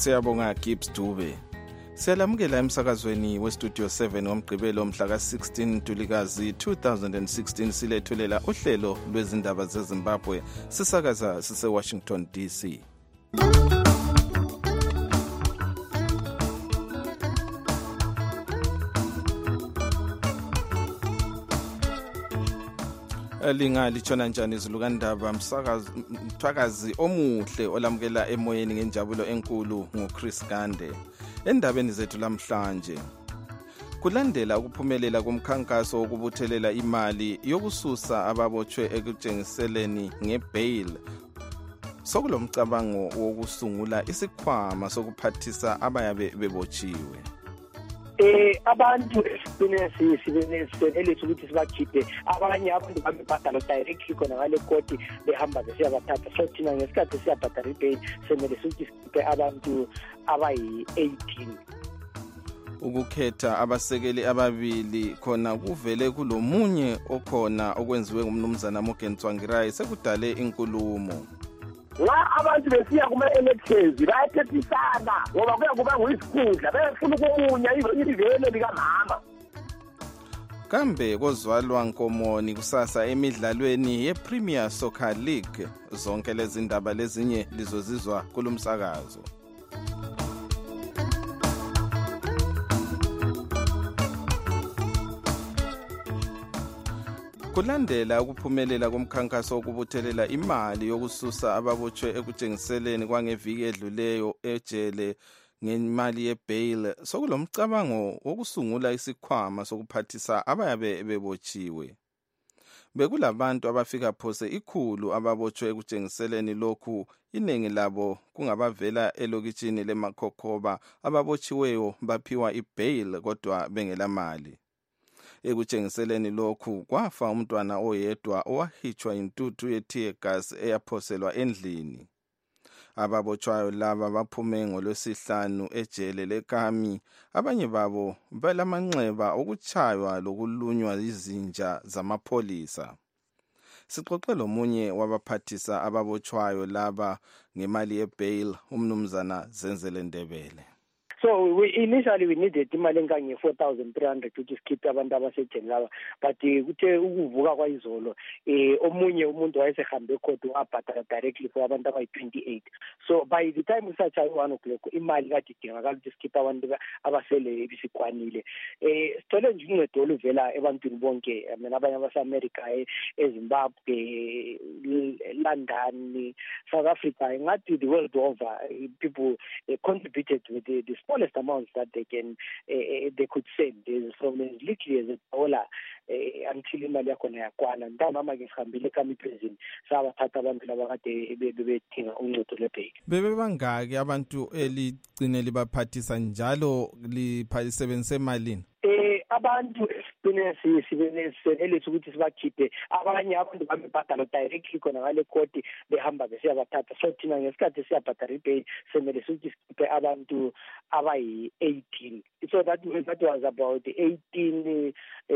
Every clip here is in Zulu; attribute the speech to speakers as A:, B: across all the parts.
A: Siyabonga Gibbs Dube. Siyalamukela emsakazweni westudio 7 ngomgqibelo mhla ka-16 Ntulikazi 2016 silethulela uhlelo lwezindaba zeZimbabwe sisakaza sise-Washington DC. Litshona njani izilukandaba mthwakazi omuhle olamukela emoyeni ngenjabulo enkulu nguChris Gande. Endabeni zethu lamhlanje kulandela ukuphumelela kumkhankaso wokubuthelela imali yokususa ababotshwe ekutshengiseleni ngebail, sokulomcabango wokusungula isikhwama sokuphathisa abayabe bebotshiwe.
B: Abantu sibenelisa ukuthi sibakhiphe abanye abantu babebhadala directly khona ngale koti behamba besiyabathatha, so thina ngesikhathi siyabhadala ibail senelisa ukuthi sikhiphe abantu abayi-18.
A: Ukukhetha abasekeli ababili khona kuvele kulomunye okhona okwenziwe ngumnumzana Morgan Tsvangirai sekudale inkulumo.
C: La abantu besiya kuma-elections bayathethisana ngoba kuya kuba nguyisikhundla befuna ukumunya ivele likamama.
A: Kambe kozwalwa Nkomoni kusasa emidlalweni ye-Premier Soccer League. Zonke lezi ndaba lezinye lizozizwa kulumsakazo. Kulandela ukuphumelela komkhankaso wokubuthelela imali yokususa ababotshwe ekutshengiseleni kwangeviki edluleyo ejele ngemali yebail, sokulomcabango wokusungula isikhwama sokuphathisa abayabe bebotshiwe. Bekulabantu abafika phose 100 ababotshwe ekutshengiseleni lokhu, iningi labo kungabavela elokitshini leMakhokoba ababotshiweyo baphiwa ibail kodwa bengela mali. Ekutshengiseleni lokhu kwafa umntwana oyedwa owahitshwa intuthu ye-tear gas eyaphoselwa endlini. Ababotshwayo laba baphume ngolwesihlanu ejele leKami, abanye babo belamanxeba okutshaywa lokulunywa izinja zamapholisa. Sixoxe lomunye wabaphathisa ababotshwayo laba ngemali yebail, umnumzana Zenzele Ndebele.
B: So initially we needed imali engange 4,300 ukuthi sikhiphe abantu abasejele laba, but kuthe ukuvuka kwayizolo omunye umuntu wayesehambe ecourt wabhadala directly for abantu abayi-28. So by the time usatshaye 1 o'clock imali kade idingakala ukuthi sikhiphe abantu abasele bisikwanile. Sithole nje uncedo oluvela ebantwini bonke, abanye abase-America, eZimbabwe, London, South Africa, ngathi the world over, people contributed with the smallest amounts that they could send, from as little as $1 until imali yakhona yakwana. Ntambama ke sihambile eKami prison sabathatha abantu laba kade bedinga uncedo lwebail.
A: Bebe bangaki abantu eligcine libaphathisa njalo lisebenzise malini?
B: Abantu sibenelisa ukuthi sibakhiphe abanye abantu babebhadala directly khona ngale koti behamba besiyabathatha, so thina ngesikhathi siyabhadala ibail senelisa ukuthi sikhiphe abantu abayi-18. So that was about 18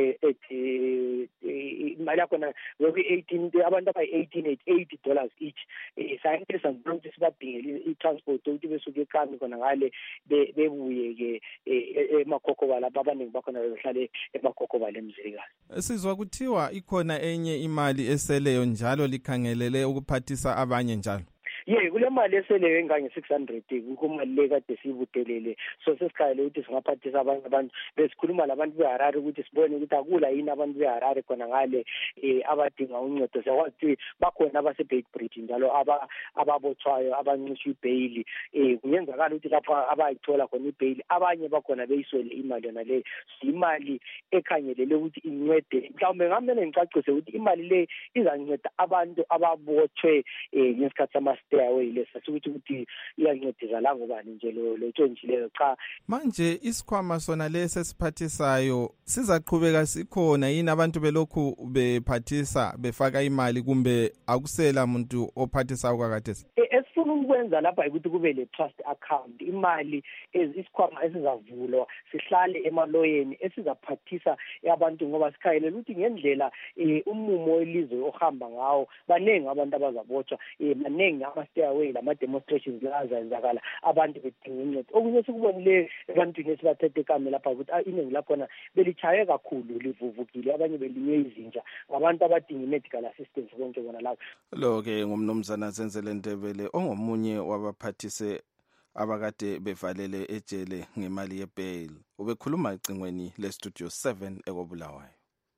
B: imali yakhona yoku-18 abantu abayi-18 at $80 each. Sayenelisa ukuthi sibadingele i-transport ukuthi besuke eKami khona ngale bebuye-ke eMakhokoba lapho abaningi bakhona behlale eMakhokoba lemzilikazi.
A: Sizwa kuthiwa ikhona enye imali eseleyo njalo likhangelele ukuphathisa abanye njalo.
B: Kule mali eseleyo engange 600 kumali le kade siyibudelele, so sesikhayele ukuthi singaphathisa abanye abantu. Besikhuluma labantu beHarare ukuthi sibone ukuthi akula yini abantu beHarare khona ngale abadinga uncedo. Siyakwazi ukuthi bakhona abase-Beitbridge njalo ababotshwayo abancishwa ibail. Kuyenzakala ukuthi lapho abayithola khona ibail abanye bakhona beyiswele imali yona le. Imali ekhangelele ukuthi incede, mhlawumbe ngamele ngicacise ukuthi imali le izanceda abantu ababotshwe ngesikhathi sama-stay-away lesa ukuthi iyancedisa la ngobani nje lo tshontshileyo cha.
A: Manje isikhwama sona lesi esiphathisayo sizaqhubeka sikhona yini abantu belokhu bephathisa befaka imali kumbe akusela muntu ophathisayo kwakhathesi?
B: ukwenza lapha ukuthi kube le trust account, imali isikhwama esizavulwa sihlale emaloyeni esizaphathisa abantu, ngoba sikhayelela ukuthi ngendlela umumo welizwe ohamba ngawo baningi abantu abazabotshwa, baningi ama-stairway lama-demonstrations lazenzakala abantu bedinga uncedo. Okunye sikubonile ebantwini esibathethe ekame lapha ukuthi iningi lakhona belichaye kakhulu, livuvukile, abanye belinywe izinja, ngabantu abadinga i-medical assistance konke bona lapho.
A: Lo-ke ngumnumzana Zenzele Ndebele ongomunye wabaphathise abakade bevalele ejele ngemali ye-bail. Ubekhuluma ecingweni le-Studio 7 ekobulawayo.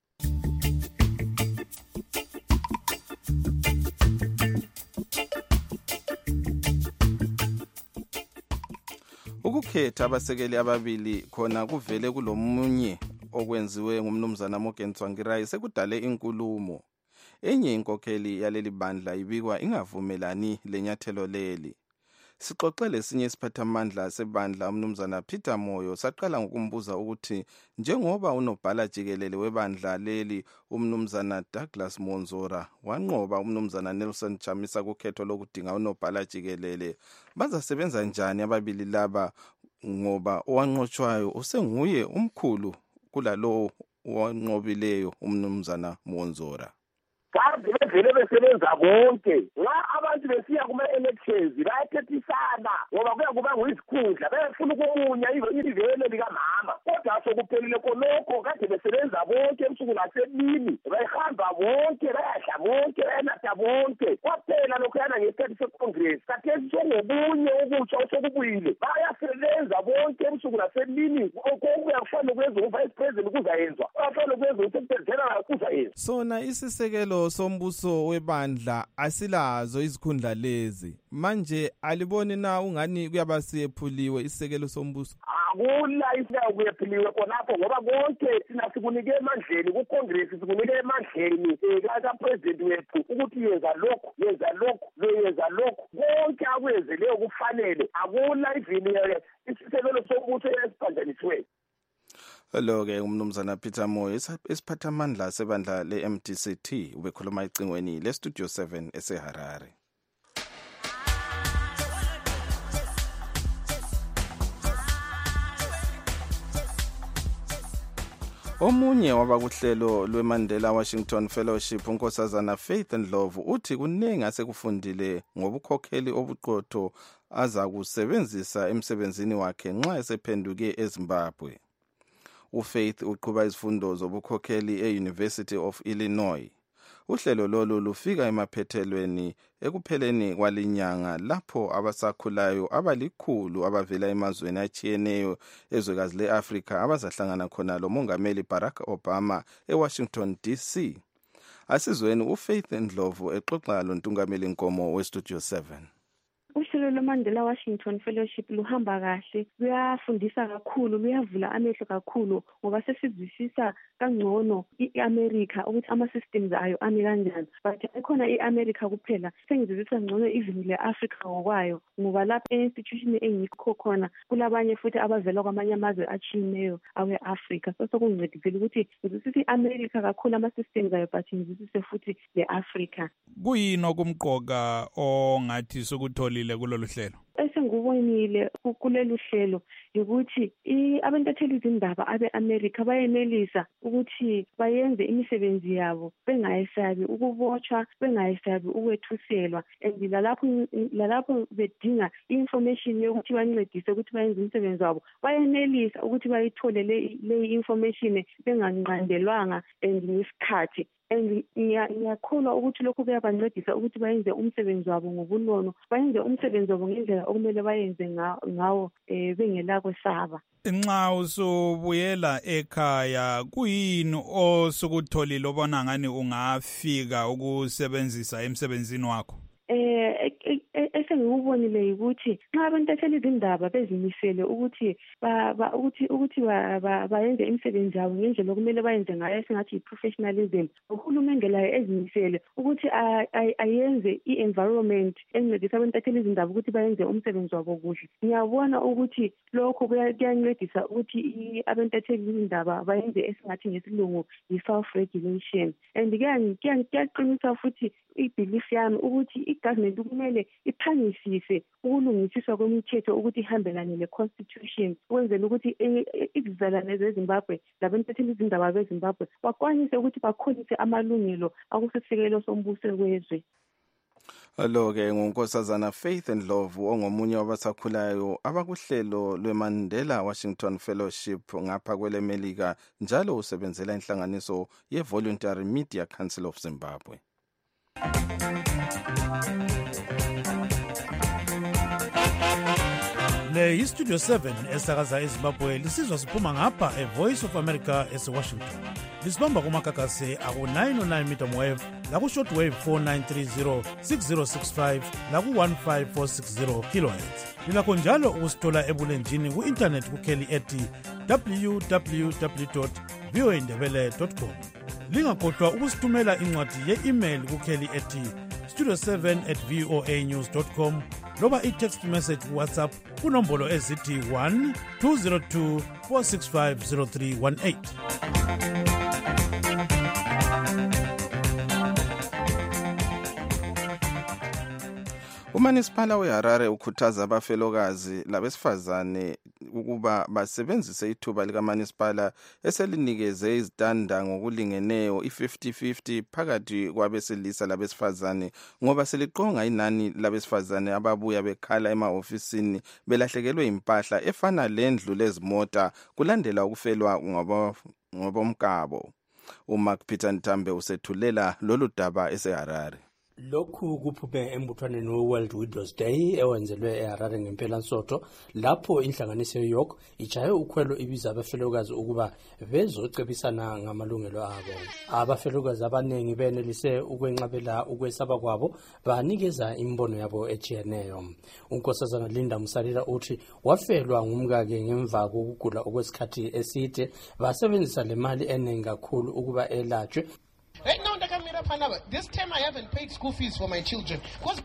A: Ukukhetha abasekeli ababili khona kuvele kulomunye okwenziwe ngumnumzana Morgan Tsvangirai sekudale inkulumo. Enye inkokheli yaleli bandla ibikwa ingavumelani lenyathelo leli. Sixoxele esinye isiphathamandla sebandla umnumzana Peter Moyo saqala ngokumbuza ukuthi njengoba unobhala jikelele webandla leli umnumzana Douglas Monzora wanqoba umnumzana Nelson Chamisa kukhetho lokudinga unobhala jikelele, bazasebenza njani ababili laba ngoba owanqotshwayo usenguye umkhulu kulalo wanqobileyo umnumzana Monzora?
C: Kanti bevele besebenza bonke nxa abantu besiya kuma-elections bayathethisana ngoba kuya kuba nguyisikhundla befuna ukumunya ivele likamama, kodwa sokuphelile khonokho kade besebenza bonke ebusuku lasemini, behamba bonke, bayadla bonke, bayanatha bonke. Kwaphela lokhuyana ngesikhathi secongress khathesi sokubunye ukutsha osokubuyile, bayasebenza bonke ebusuku lasemini. Okuyakufana kwenza uvice president kuzayenzwa, okufana kwenza usecretary general kuzayenzwa.
A: Sona isisekelo sombuso webandla asilazo izikhundla lezi. Manje aliboni na ungani kuyaba siyephuliwe isisekelo sombuso?
C: Akula isika kuyephuliwe khonapho ngoba konke sina sikunike emandleni ku-Congress, sikunike emandleni ka-president wethu ukuthi yenza lokhu, yenza lokhu, yenza lokhu. Konke akwenzeleyo kufanele. Akula ivini isisekelo sombuso esiphanjanisiweyo.
A: Lo-ke umnumzana Peter Moyo isiphathamandla sebandla le-MDCT ubekhuluma ecingweni le-Studio 7 eseHarare. Omunye wabakuhlelo lweMandela Washington Fellowship unkosazana Faith Ndlovu uthi kuningi asekufundile ngobukhokheli obuqotho aza kusebenzisa emsebenzini wakhe nxa esephenduke eZimbabwe. UFaith uqhuba izifundo zobukhokheli e-University of Illinois. Uhlelo lolu lufika emaphethelweni ekupheleni kwalinyanga lapho abasakhulayo abalikhulu abavela emazweni atshiyeneyo ezwekazi le-Afrika abazahlangana khona lomongameli Barack Obama eWashington DC. Asizweni uFaith Ndlovu exoxa lontungameli Nkomo weStudio 7.
D: Uhlelo lweMandela Washington Fellowship luhamba kahle, luyafundisa kakhulu, luyavula amehlo kakhulu ngoba sesizwisisa kangcono i-America ukuthi ama-systems ayo ami kanjani. But ekhona i-America kuphela, sengizwisisa ngcono even le-Africa ngokwayo ngoba lapha e-institution engikho khona kulabanye futhi abavela kwamanye amazwe atshiyeneyo awe-Africa. Sokungincedisile ukuthi ngizwisise i-America kakhulu ama-systems ayo but ngizwisise futhi le-Africa.
E: Kuyini okumqoka ongathi sokutholile kulolu hlelo?
D: Esengubonile kulolu hlelo ukuthi abantatheli izindaba abe-America bayenelisa ukuthi bayenze imisebenzi yabo bengayesabi ukubotshwa, bengayesabi ukwethuselwa, and lalapho bedinga i-information yokuthi bancedise ukuthi bayenze imisebenzi wabo bayenelisa ukuthi bayithole leyi information benganqandelwanga and ngesikhathi. And ngiyakholwa ukuthi lokhu kuyabancedisa ukuthi bayenze umsebenzi wabo ngobunono, bayenze umsebenzi wabo ngendlela okumele bayenze ngawo bengela kwesaba.
E: Nxa usubuyela ekhaya kuyini osukutholile obona ngani ungafika ukusebenzisa emsebenzini wakho? Esengikubonile ukuthi nxa abantatheli izindaba bezimisele ukuthi bayenze imisebenzi yabo ngendlela okumele bayenze ngayo esingathi yi-professionalism, uhulumende layo ezimisele ukuthi ayenze i-environment encedisa abantatheli izindaba ukuthi bayenze umsebenzi wabo kuhle. Ngiyabona ukuthi lokho kuyancedisa ukuthi abantatheli izindaba bayenze esingathi ngesilungu yi-self-regulation, and kuyaqinisa futhi i-belief yami ukuthi i-government kumele iphangise baqondisise ukulungisiswa kwemithetho ukuthi ihambelane le-constitution ukwenzela ukuthi izizalwane zeZimbabwe labantatheli izindaba beZimbabwe bakwanise ukuthi bakhonise amalungelo akusesisekelo sombuso wezwe.
A: Lo-ke ngunkosazana Faith Ndlovu ongomunye wabasakhulayo abakuhlelo lwe-Mandela Washington Fellowship ngapha kwelemelika, njalo usebenzela inhlanganiso ye-Voluntary Media Council of Zimbabwe.
F: Le yiStudio 7 esakaza eZimbabwe lisizwa siphuma ngapha eVoice of America eseWashington. Lisibamba kumakakase aku-909 meter wave laku-shortwave 4930 6065 laku-15460 kilohertz. Lilakho njalo ukusithola ebulenjini ku-internet kukheli ethi www.voindebele.com. Lingakhohlwa ukusithumela incwadi ye-email kukheli ethi studio7@voanews.com loba i-text message WhatsApp kunombolo ezithi 1-202 465 0318.
A: Umanisipala weHarare ukhuthaza abafelokazi labesifazane ukuba basebenzise ithuba likaManisipala eselinikeze izitanda ngokulingeneyo i-50-50 phakathi kwabesilisa labesifazane, ngoba seliqonga inani labesifazane ababuya bekhala emahofisini belahlekelwe impahla efana lendlu lezimota kulandela ukufelwa ngobomkabo. uMark Peter Ntambe usethulela lolu daba eseHarare.
G: Lokhu kuphume embuthwaneni we-World Widows Day ewenzelwe eHarare ngempelasonto, lapho inhlanganiso yeYork ijaye ukhwelo ibiza abafelokazi ukuba bezocebisana ngamalungelo abo. Abafelokazi abaningi benelise ukwenqabela ukwesaba kwabo, banikeza imbono yabo ejiyeneyo. Unkosazana Linda Musalila uthi wafelwa ngumkake ngemva kokugula okwesikhathi eside, basebenzisa le mali eningi kakhulu ukuba elatshwe.
H: Right now, this time I haven't paid school fees for my children because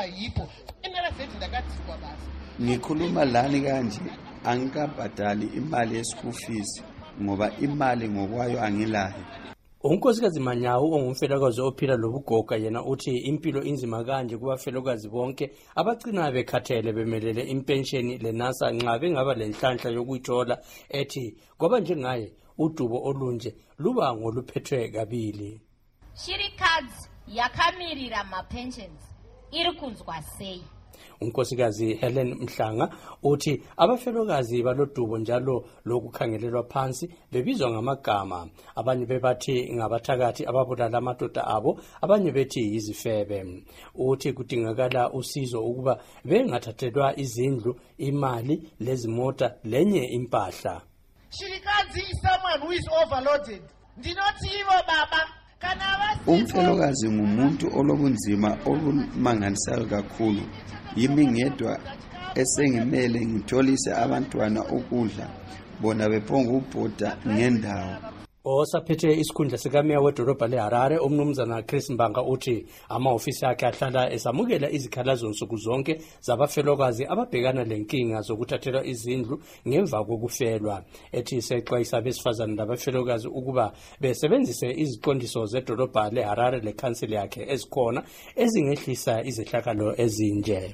I: ngikhuluma lani kanje angikabhadali imali ye-school fees ngoba imali ngokwayo angilayo.
G: Unkosikazi Manyawu ongumfelokazi ophila lobugoga yena uthi impilo inzima kanje kubafelokazi bonke abagcina bekhathele bemelele impensheni leNASA nxa bengaba lenhlanhla yokuyithola, ethi ngoba njengaye udubo olunje luba ngoluphethwe kabili.
J: Shirikadzi yakamirira mapensions iri kunzwa sei.
G: Unkosikazi Helen Mhlanga uthi abafelokazi balodubo njalo lokukhangelelwa phansi bebizwa ngamagama, abanye bebathi ngabathakathi ababulala amadoda abo, abanye bethi yizifebe. Uthi kudingakala usizo ukuba bengathathelwa izindlu, imali, lezimota lenye impahla.
H: Shirikadzi is someone who is overloaded. Ndinotivo baba.
I: Umfelokazi ngumuntu olobunzima olumangalisayo kakhulu. Yimi ngedwa esengimele ngitholise abantwana ukudla, bona bephonga ubhoda ngendawo.
G: Osaphethe isikhundla sikameya wedolobha leHarare umnumzana Chris Mbanga uthi amahofisi akhe ahlala esamukela izikhalazo nsuku zonke zabafelokazi ababhekana lenkinga zokuthathelwa izindlu ngemva kokufelwa. Ethi sexwayisa abesifazane labafelokazi ukuba besebenzise iziqondiso zedolobha leHarare lekhansili yakhe ezikhona ezingehlisa izehlakalo ezinje.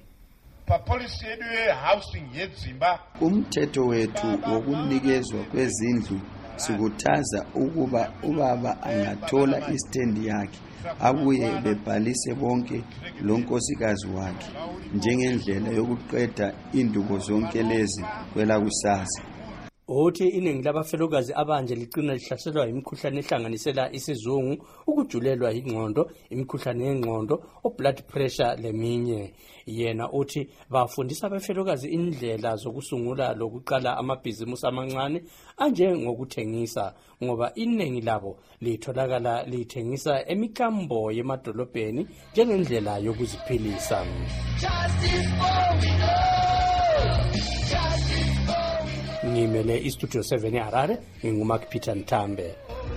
I: Umthetho wethu wokunikezwa kwezindlu sikuthaza ukuba ubaba angathola istendi yakhe abuye bebhalise bonke lonkosikazi wakhe njengendlela yokuqeda indubo zonke lezi kwelakusasa.
G: Uthi iningi labafelokazi abanje liqina lihlaselwa imikhuhlane ehlanganisela isizungu, ukujulelwa ingqondo, imikhuhlane yengqondo, blood pressure leminye. Yena uthi bafundisa abafelokazi indlela zokusungula lokuqala amabhizimusi amancane anje ngokuthengisa, ngoba iningi labo litholakala lithengisa emikambo yemadolobheni njengendlela yokuziphilisa. Ngimele iStudio 7 eHarare, nginguMark Peter Ntambe.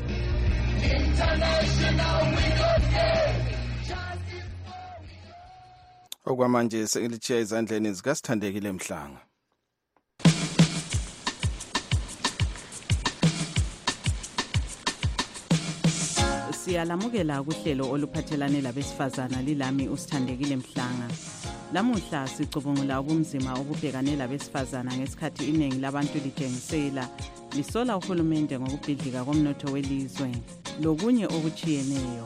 A: Okwamanje selichiya izandleni zikaSithandekile Mhlanga.
K: Siyalamukela kuhlelo oluphathelane labesifazana, lilami uSithandekile Mhlanga. Lamuhla sicubungula ubunzima obubhekane labesifazana ngesikhathi iningi labantu litshengisela lisola uhulumende ngokubhidlika komnotho welizwe lokunye okuchiyeneyo.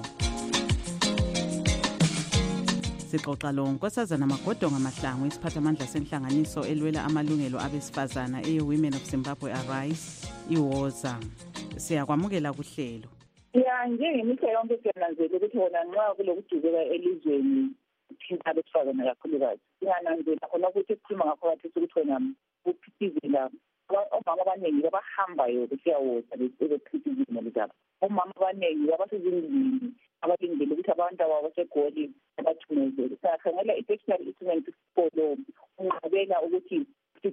K: Sixoxa lo Nkosazana Magodonga Mahlangu, isiphathamandla senhlanganiso elwela amalungelo abesifazana Women of Zimbabwe Arise, iWOZA. Siyakwamukela kuhlelo.
L: Ya, njengemihla yonke siyananzela ukuthi wona nxa kulokudubeka elizweni thina abesifazane kakhulukazi. Siyananzela khona ukuthi sikhuluma ngakho kathi ukuthi wena ukuphithizela omama abaningi abahambayo besiyawoza bephithizela lezabo. Omama abaningi abasezindlini abalindele ukuthi abantu abo basegoli abathumezele. Siyakhangela i-textual instrument isikolo unqabela ukuthi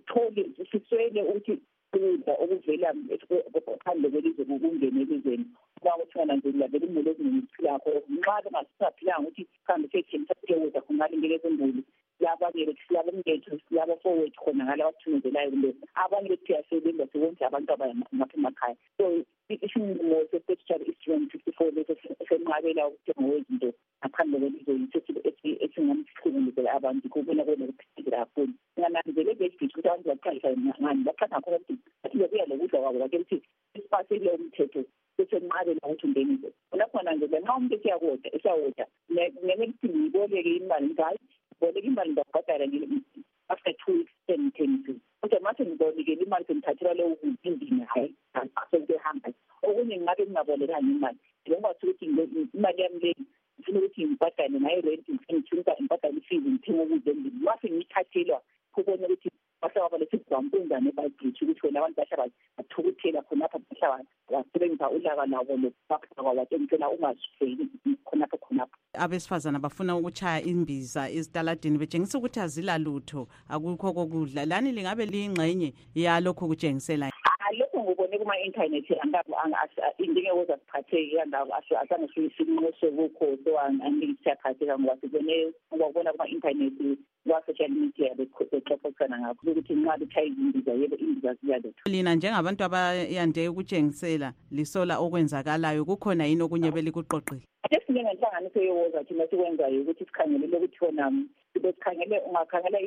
L: siswele ukuthi ukudla okuvela phandle kwelizwe kungene elizweni. Kuba ukuthi wananzelela vele imuli eziningi ziphilakho. Nxa bengasaphilanga ukuthi sihambe siyethengisa siyowoza khonale ngelezembulu. Laba-ke laba mngethu laba fowethu khona ngala abathumezelayo kule. Abanye bethu siyasebenza siwonke abantu abangapha emakhaya. So isinqumo se-textual instrument 54 leso senqabela ukuthenga wezinto ngaphandle kwelizwe esingamsikhulumezela abantu kubona kuphithizela kakhulu. Ngananzele ukuthi abantu baqalisa ngani baqala ngakho ukuthi kuya lokudla kwabo bathi ukuthi isipasile umthetho besenqabela ukuthi ungenise. Lapho nje nxa umuntu esiyawoda ngemele ngiboleke imali ngayo boleka imali ngabhadala after 2 weeks senitenisi. Kodwa mase ngibolekele imali sengithathela leyo indini hayi asengihamba. Okunye ngabe ngingabolekanga imali. Njengoba ukuthi imali yami le ngifuna ukuthi ngibhadale ngayo rent ngifuna ngibhadale ifees ngithenga ukudla endlini. Mase ngithathelwa kubona ukuthi bahlaba lesibhampunza nebhayibheli ukuthi wena abantu bahlaba bathukuthela khonapha bahlaba basebenzisa ulaka labo lokuphatha kwabantwana ungasifeli khonapha.
K: Abesifazana bafuna ukuchaya imbiza ezitaladini betshengisa ukuthi azilalutho akukho kokudla. Lani lingabe liyingxenye yalokho kutshengisela?
L: Lokho ngubone kuma-internet angabe indingewoza siphatheke kangabe asange sisinqoshe kukho so angeke siyaphatheka ngoba sibone ngokubona kuma-internet kwa-social media bexoxisana ngakho ukuthi nxa bechaya izimbiza yebo imbiza ziyalutho.
K: Lina njengabantu abayande ukutshengisela lisola okwenzakalayo kukhona yini okunye belikuqoqile?
L: Njengenhlanganiso yeWOZA thina sikwenzayo ukuthi sikhangelele ukuthi wona sikhangele ungakhangela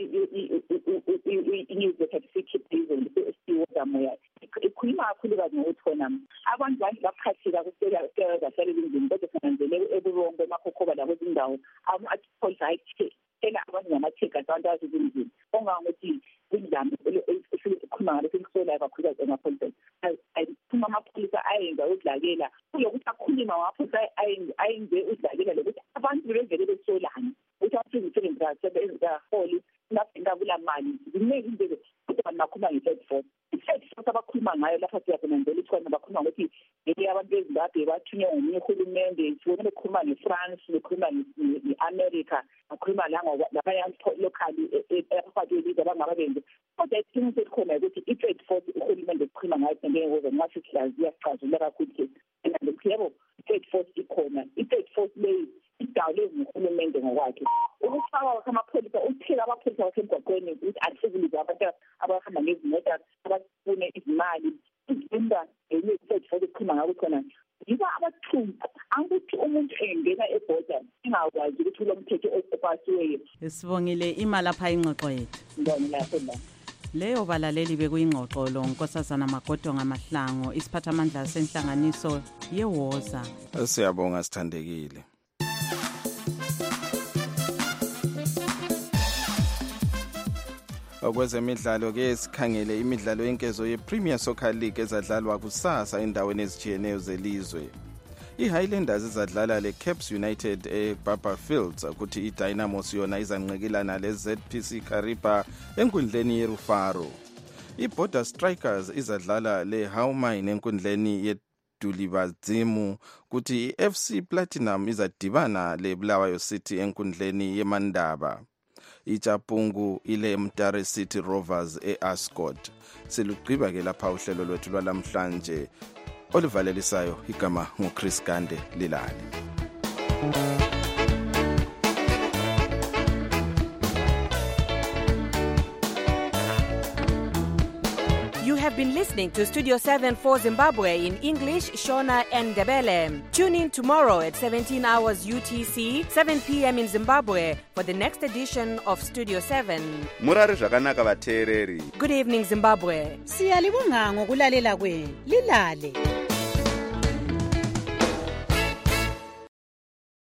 L: i-news certificate yeWOZA moya ikhuluma kakhulukazi ngokuthi wona abantu baphatheka kusebenza endlini kodwa sinanzelele eburongo emakhokhoba lakwezindawo ama-articles ayithela abantu ngamatheka abantu abasezindlini ongangokuthi indlame esikhuluma ngalo selisola kakhulukazi emapholiseni ayiphuma amapholisa ayenza udlakela kulokuthi akhuluma ngapholisa ayenze udlakela lokuthi abantu bevele besolana ukuthi abasebenzi bakaholi ngabula mali ziningi izinto kodwa nakhuluma nge-third force. I-third force abakhuluma ngayo lapha siyakunanzela ukuthi khona bakhuluma ngokuthi abantu beZimbabwe bathunywe ngomunye uhulumende sibone bekhuluma nge-France bekhuluma nge-America bakhuluma labanye locally phakathi kwelizwe abangababenzi kodwa iqiniso elikhona ukuthi i-third force uhulumende ekhuluma ngayo njengewoza nxa sihlaziya sixazulula kakhulu ke yebo i-third force ikhona. I-third force leyi idalwe nguhulumende ngokwakhe ukufaka kwamapholisa uthela abapholisa basemgwaqweni ukuthi asibulize abantu abahamba ngezimota abafune izimali izimba i-third force ikhuluma ngakho khona yiba abathumba angukuthi umuntu engena ebhoda ingakwazi ukuthi lo mthetho opasiweyo.
K: Sibongile imali apha ingxoxo yethu.
L: Ngibonile
K: leyo balaleli bekuyingxoxo lo Nkosazana Magodonga Mahlangu, isiphathamandla senhlanganiso yeWOZA.
A: Siyabonga sithandekile. Okwezemidlalo ke sikhangele imidlalo yenkezo ye-Premier Soccer League ezadlalwa kusasa endaweni ezitshiyeneyo zelizwe. I-Highlanders izadlala le-Caps United eBarber Fields kuthi i-Dynamos yona izanqekilana le-ZPC Kariba enkundleni yeRufaro. I-Border Strikers izadlala le-Haumine enkundleni yeDulibazimu kuthi i-FC Platinum izadibana le-Bulawayo City enkundleni yeMandaba. iJapungu ile Mtare City Rovers eAscot. Silugqiba ke lapha uhlelo lwethu lwalamhlanje olivalelisayo igama nguChris Gande Lilali.
M: You have have been listening to Studio 7 for Zimbabwe in English, Shona and Ndebele. Tune in tomorrow at 17 hours UTC, 7 p.m. in Zimbabwe for the next edition of Studio 7.
N: Murari zvakanaka vateereri.
M: Good evening, Zimbabwe.
O: Siyalibonga ngokulalela kwenu. Lilale.